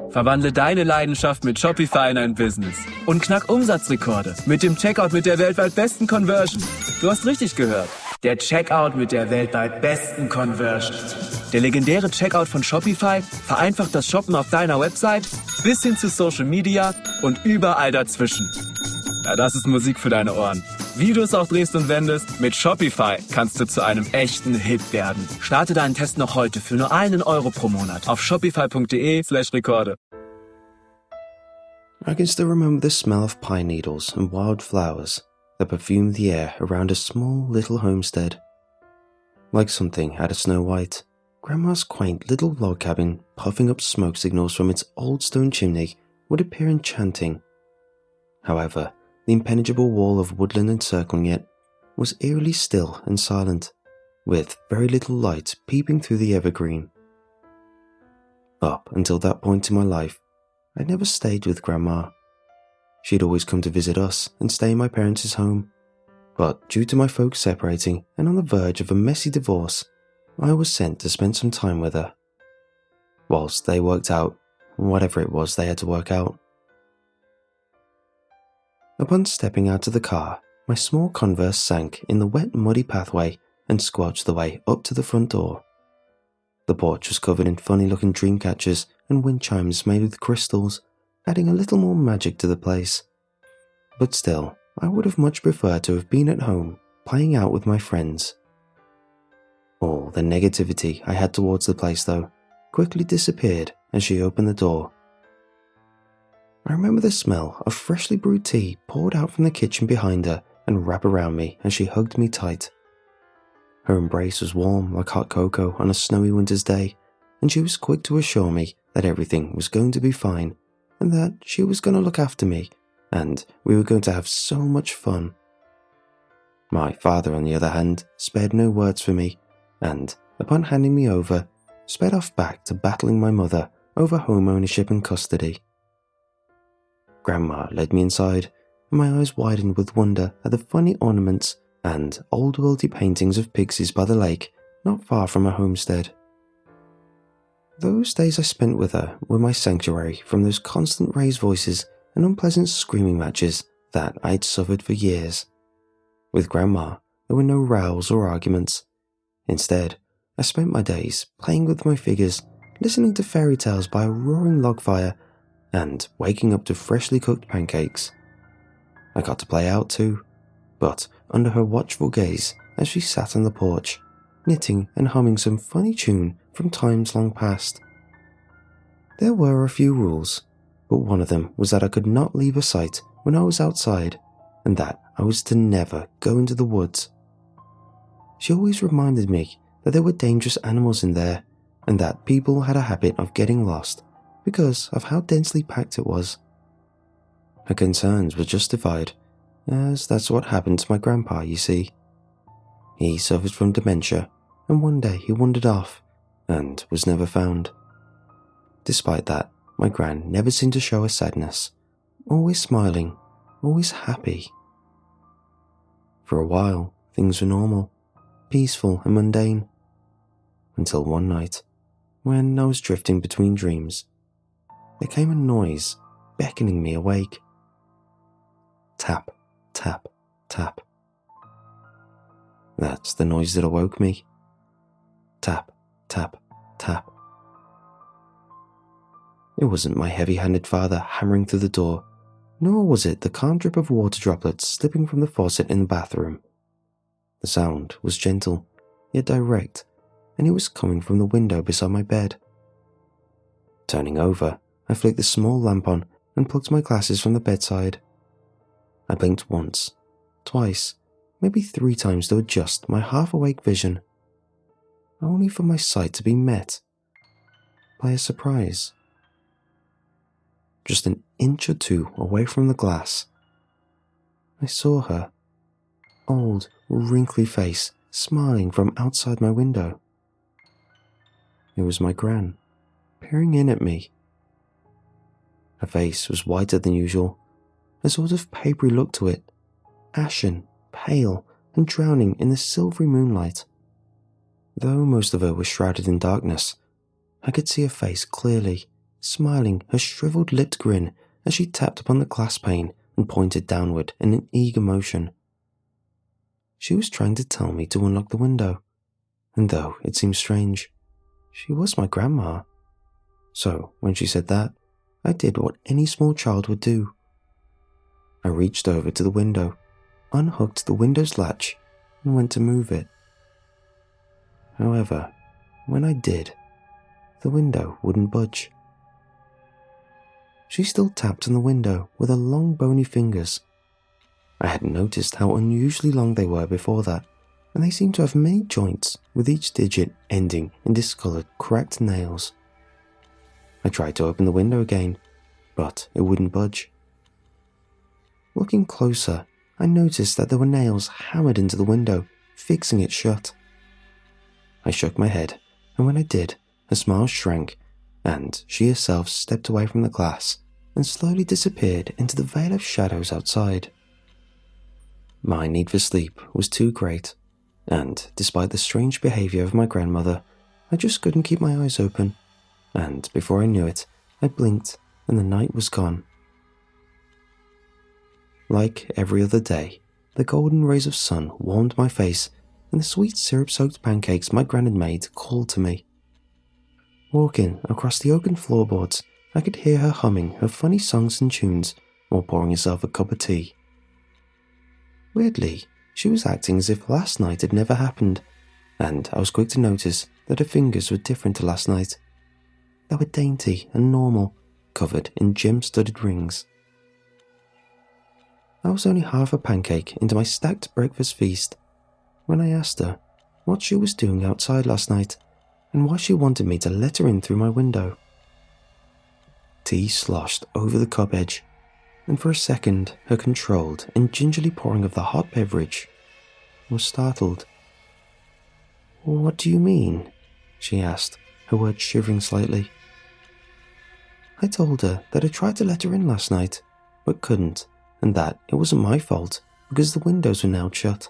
Verwandle deine Leidenschaft mit Shopify in ein Business und knack Umsatzrekorde mit dem Checkout mit der weltweit besten Conversion. Du hast richtig gehört. Der Checkout mit der weltweit besten Conversion. Der legendäre Checkout von Shopify vereinfacht das Shoppen auf deiner Website bis hin zu Social Media und überall dazwischen. Ja, das ist Musik für deine Ohren. Wie du es auch drehst und wendest, mit Shopify kannst du zu einem echten Hit werden. Starte deinen Test noch heute für nur €1 pro Monat auf shopify.de/Rekorde. I can still remember the smell of pine needles and wild flowers that perfumed the air around a small little homestead. Like something out of Snow White, Grandma's quaint little log cabin puffing up smoke signals from its old stone chimney would appear enchanting. However, the impenetrable wall of woodland encircling it was eerily still and silent, with very little light peeping through the evergreen. Up until that point in my life, I'd never stayed with Grandma. She'd always come to visit us and stay in my parents' home, but due to my folks separating and on the verge of a messy divorce, I was sent to spend some time with her, whilst they worked out whatever it was they had to work out. Upon stepping out of the car, my small Converse sank in the wet, muddy pathway and squelched the way up to the front door. The porch was covered in funny-looking dream catchers and wind chimes made with crystals, adding a little more magic to the place. But still, I would have much preferred to have been at home, playing out with my friends. All the negativity I had towards the place, though, quickly disappeared as she opened the door. I remember the smell of freshly brewed tea poured out from the kitchen behind her and wrap around me as she hugged me tight. Her embrace was warm like hot cocoa on a snowy winter's day, and she was quick to assure me that everything was going to be fine, and that she was going to look after me, and we were going to have so much fun. My father, on the other hand, spared no words for me, and, upon handing me over, sped off back to battling my mother over home ownership and custody. Grandma led me inside, and my eyes widened with wonder at the funny ornaments and old-worldy paintings of pixies by the lake not far from her homestead. Those days I spent with her were my sanctuary from those constant raised voices and unpleasant screaming matches that I had suffered for years. With Grandma, there were no rows or arguments. Instead, I spent my days playing with my figures, listening to fairy tales by a roaring log fire, and waking up to freshly cooked pancakes. I got to play out too, but under her watchful gaze as she sat on the porch, knitting and humming some funny tune from times long past. There were a few rules, but one of them was that I could not leave her sight when I was outside, and that I was to never go into the woods. She always reminded me that there were dangerous animals in there, and that people had a habit of getting lost because of how densely packed it was. Her concerns were justified, as that's what happened to my grandpa, you see. He suffered from dementia, and one day he wandered off, and was never found. Despite that, my gran never seemed to show a sadness, always smiling, always happy. For a while, things were normal, peaceful and mundane, until one night, when I was drifting between dreams, there came a noise beckoning me awake. Tap, tap, tap. That's the noise that awoke me. Tap, tap, tap. It wasn't my heavy-handed father hammering through the door, nor was it the calm drip of water droplets slipping from the faucet in the bathroom. The sound was gentle, yet direct, and it was coming from the window beside my bed. Turning over, I flicked the small lamp on and plucked my glasses from the bedside. I blinked once, twice, maybe 3 times to adjust my half-awake vision, only for my sight to be met by a surprise. Just an inch or 2 away from the glass, I saw her, old, wrinkly face smiling from outside my window. It was my gran, peering in at me. Her face was whiter than usual, a sort of papery look to it, ashen, pale, and drowning in the silvery moonlight. Though most of her was shrouded in darkness, I could see her face clearly, smiling her shriveled-lipped grin as she tapped upon the glass pane and pointed downward in an eager motion. She was trying to tell me to unlock the window, and though it seemed strange, she was my grandma. So when she said that, I did what any small child would do. I reached over to the window, unhooked the window's latch, and went to move it. However, when I did, the window wouldn't budge. She still tapped on the window with her long bony fingers. I hadn't noticed how unusually long they were before that, and they seemed to have many joints, with each digit ending in discoloured, cracked nails. I tried to open the window again, but it wouldn't budge. Looking closer, I noticed that there were nails hammered into the window, fixing it shut. I shook my head, and when I did, her smile shrank, and she herself stepped away from the glass and slowly disappeared into the veil of shadows outside. My need for sleep was too great, and despite the strange behaviour of my grandmother, I just couldn't keep my eyes open, and before I knew it, I blinked and the night was gone. Like every other day, the golden rays of sun warmed my face, and the sweet syrup-soaked pancakes my gran had made called to me. Walking across the oaken floorboards, I could hear her humming her funny songs and tunes while pouring herself a cup of tea. Weirdly, she was acting as if last night had never happened, and I was quick to notice that her fingers were different to last night. They were dainty and normal, covered in gem-studded rings. I was only half a pancake into my stacked breakfast feast when I asked her what she was doing outside last night and why she wanted me to let her in through my window. Tea sloshed over the cup edge, and for a second her controlled and gingerly pouring of the hot beverage was startled. "What do you mean?" she asked, her words shivering slightly. I told her that I tried to let her in last night, but couldn't, and that it wasn't my fault because the windows were now shut.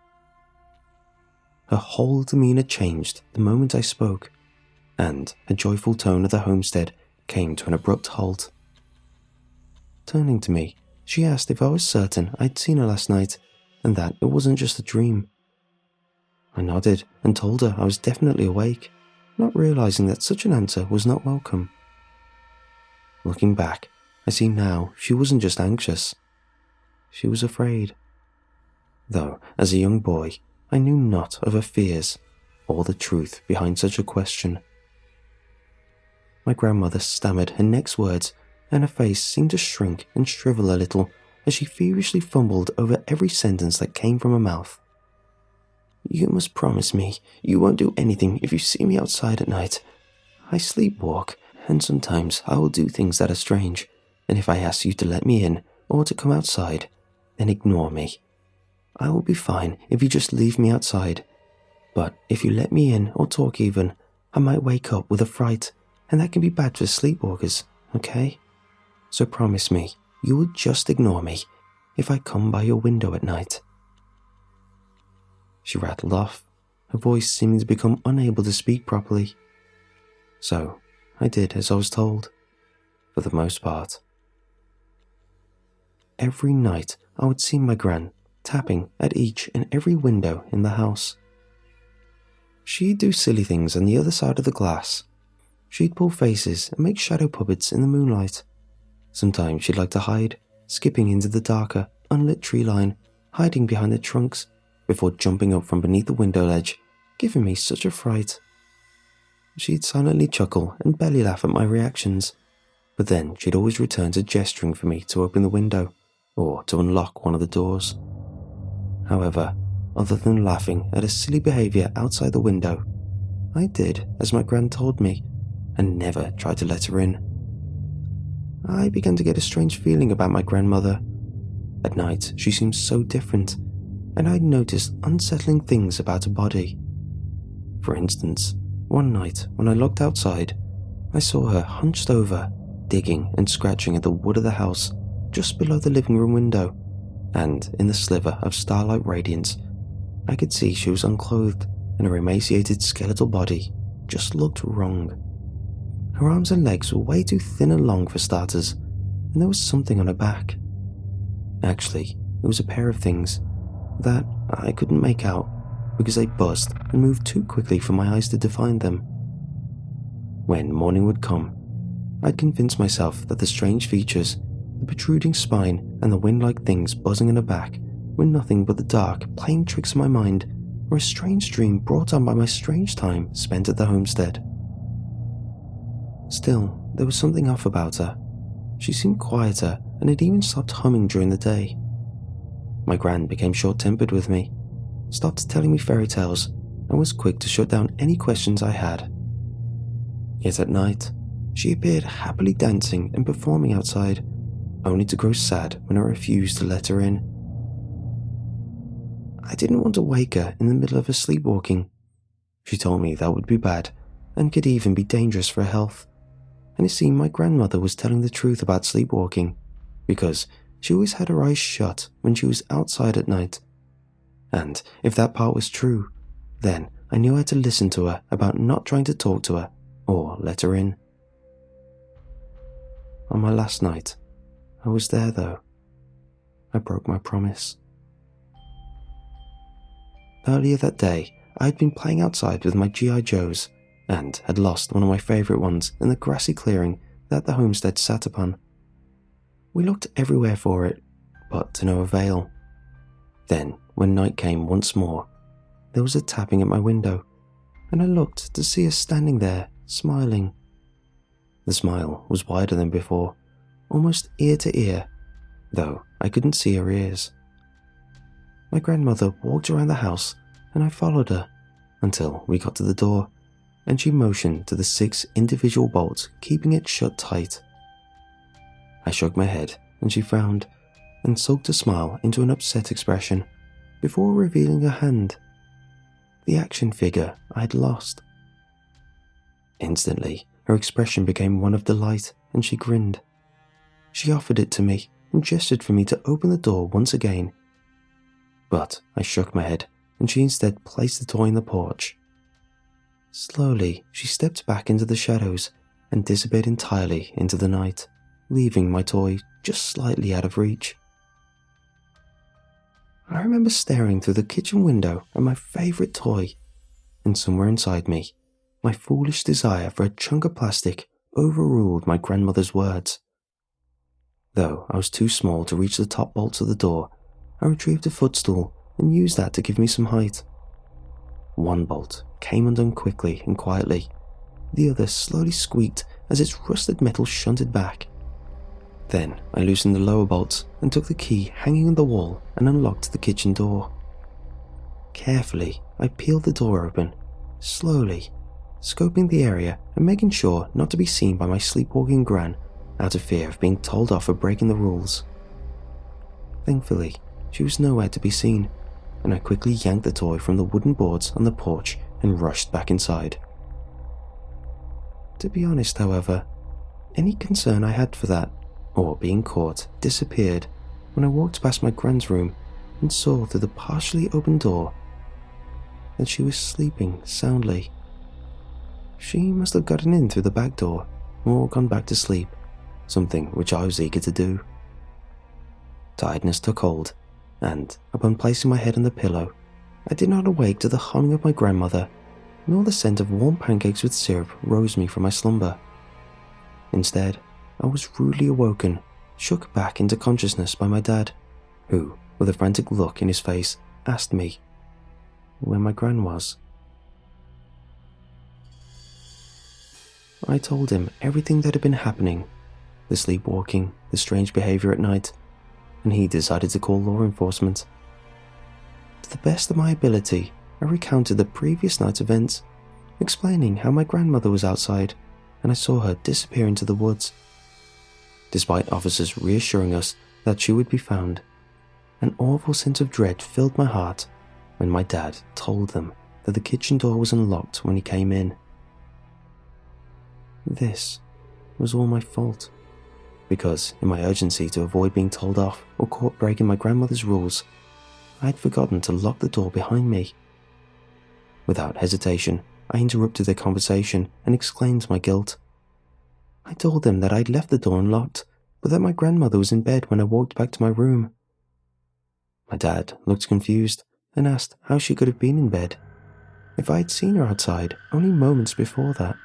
Her whole demeanour changed the moment I spoke, and her joyful tone of the homestead came to an abrupt halt. Turning to me, she asked if I was certain I'd seen her last night, and that it wasn't just a dream. I nodded and told her I was definitely awake, not realising that such an answer was not welcome. Looking back, I see now she wasn't just anxious. She was afraid. Though, as a young boy, I knew not of her fears or the truth behind such a question. My grandmother stammered her next words, and her face seemed to shrink and shrivel a little as she feverishly fumbled over every sentence that came from her mouth. "You must promise me you won't do anything if you see me outside at night. I sleepwalk, and sometimes I will do things that are strange, and if I ask you to let me in or to come outside, then ignore me. I will be fine if you just leave me outside, but if you let me in or talk even, I might wake up with a fright, and that can be bad for sleepwalkers, okay? So promise me you will just ignore me if I come by your window at night." She rattled off, her voice seeming to become unable to speak properly. So I did as I was told, for the most part. Every night I would see my gran tapping at each and every window in the house. She'd do silly things on the other side of the glass. She'd pull faces and make shadow puppets in the moonlight. Sometimes she'd like to hide, skipping into the darker, unlit tree line, hiding behind the trunks, before jumping up from beneath the window ledge, giving me such a fright. She'd silently chuckle and belly laugh at my reactions, but then she'd always return to gesturing for me to open the window, or to unlock one of the doors. However, other than laughing at her silly behaviour outside the window, I did as my gran told me, and never tried to let her in. I began to get a strange feeling about my grandmother. At night, she seemed so different, and I'd noticed unsettling things about her body. For instance, one night when I looked outside, I saw her hunched over, digging and scratching at the wood of the house just below the living room window, and in the sliver of starlight radiance, I could see she was unclothed and her emaciated skeletal body just looked wrong. Her arms and legs were way too thin and long for starters, and there was something on her back. Actually, it was a pair of things that I couldn't make out because they buzzed and moved too quickly for my eyes to define them. When morning would come, I'd convince myself that the strange features, the protruding spine, and the wind-like things buzzing in her back were nothing but the dark, playing tricks in my mind, or a strange dream brought on by my strange time spent at the homestead. Still, there was something off about her. She seemed quieter and had even stopped humming during the day. My gran became short-tempered with me, stopped telling me fairy tales, and was quick to shut down any questions I had. Yet at night, she appeared happily dancing and performing outside, only to grow sad when I refused to let her in. I didn't want to wake her in the middle of her sleepwalking. She told me that would be bad and could even be dangerous for her health. And it seemed my grandmother was telling the truth about sleepwalking, because she always had her eyes shut when she was outside at night. And if that part was true, then I knew I had to listen to her about not trying to talk to her or let her in. On my last night, I was there though. I broke my promise. Earlier that day, I had been playing outside with my G.I. Joes and had lost one of my favourite ones in the grassy clearing that the homestead sat upon. We looked everywhere for it, but to no avail. Then, when night came once more, there was a tapping at my window, and I looked to see her standing there, smiling. The smile was wider than before, almost ear to ear, though I couldn't see her ears. My grandmother walked around the house, and I followed her until we got to the door, and she motioned to the 6 individual bolts, keeping it shut tight. I shook my head, and she frowned, and sulked a smile into an upset expression, before revealing her hand. The action figure I had lost. Instantly, her expression became one of delight, and she grinned. She offered it to me, and gestured for me to open the door once again. But I shook my head, and she instead placed the toy in the porch. Slowly, she stepped back into the shadows and disappeared entirely into the night, leaving my toy just slightly out of reach. I remember staring through the kitchen window at my favourite toy, and somewhere inside me, my foolish desire for a chunk of plastic overruled my grandmother's words. Though I was too small to reach the top bolts of the door, I retrieved a footstool and used that to give me some height. One bolt came undone quickly and quietly. The other slowly squeaked as its rusted metal shunted back. Then I loosened the lower bolts and took the key hanging on the wall and unlocked the kitchen door. Carefully, I peeled the door open, slowly, scoping the area and making sure not to be seen by my sleepwalking gran out of fear of being told off for breaking the rules. Thankfully, she was nowhere to be seen, and I quickly yanked the toy from the wooden boards on the porch and rushed back inside. To be honest, however, any concern I had for that, or being caught, disappeared when I walked past my gran's room and saw through the partially open door that she was sleeping soundly. She must have gotten in through the back door or gone back to sleep, something which I was eager to do. Tiredness took hold, and upon placing my head on the pillow, I did not awake to the humming of my grandmother, nor the scent of warm pancakes with syrup rose me from my slumber. Instead, I was rudely awoken, shook back into consciousness by my dad, who, with a frantic look in his face, asked me where my gran was. I told him everything that had been happening, the sleepwalking, the strange behavior at night, and he decided to call law enforcement. To the best of my ability, I recounted the previous night's events, explaining how my grandmother was outside and I saw her disappear into the woods. Despite officers reassuring us that she would be found, an awful sense of dread filled my heart when my dad told them that the kitchen door was unlocked when he came in. This was all my fault, because in my urgency to avoid being told off or caught breaking my grandmother's rules, I had forgotten to lock the door behind me. Without hesitation, I interrupted their conversation and exclaimed my guilt, I told them that I'd left the door unlocked, but that my grandmother was in bed when I walked back to my room. My dad looked confused and asked how she could have been in bed, if I had seen her outside only moments before that.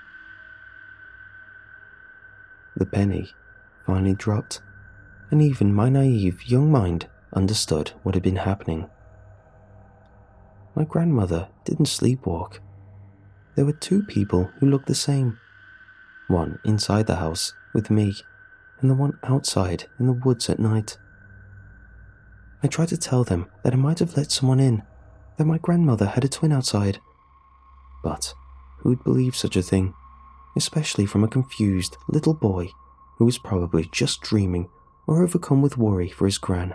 The penny finally dropped, and even my naive young mind understood what had been happening. My grandmother didn't sleepwalk. There were two people who looked the same, one inside the house with me, and the one outside in the woods at night. I tried to tell them that I might have let someone in, that my grandmother had a twin outside. But who would believe such a thing, especially from a confused little boy who was probably just dreaming or overcome with worry for his gran?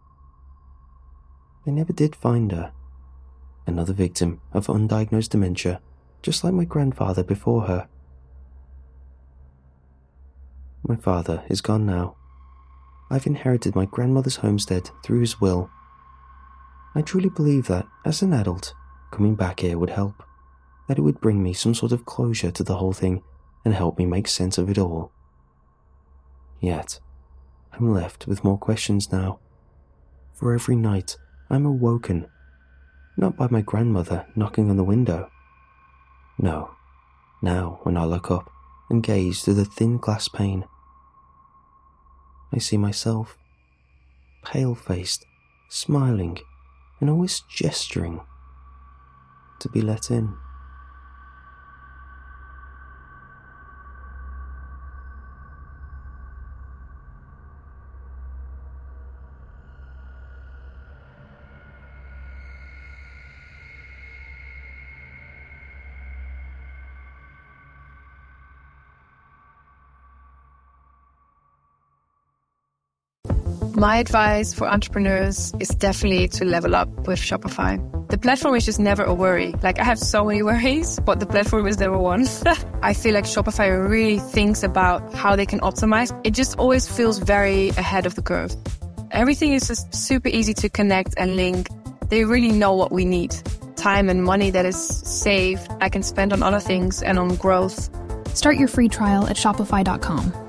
They never did find her. Another victim of undiagnosed dementia, just like my grandfather before her. My father is gone now. I've inherited my grandmother's homestead through his will. I truly believe that, as an adult, coming back here would help, that it would bring me some sort of closure to the whole thing and help me make sense of it all. Yet, I'm left with more questions now. For every night, I'm awoken, not by my grandmother knocking on the window. No, now when I look up and gaze through the thin glass pane, I see myself, pale-faced, smiling, and always gesturing to be let in. My advice for entrepreneurs is definitely to level up with Shopify. The platform is just never a worry. Like, I have so many worries, but the platform is never one. I feel like Shopify really thinks about how they can optimize. It just always feels very ahead of the curve. Everything is just super easy to connect and link. They really know what we need. Time and money that is saved, I can spend on other things and on growth. Start your free trial at Shopify.com.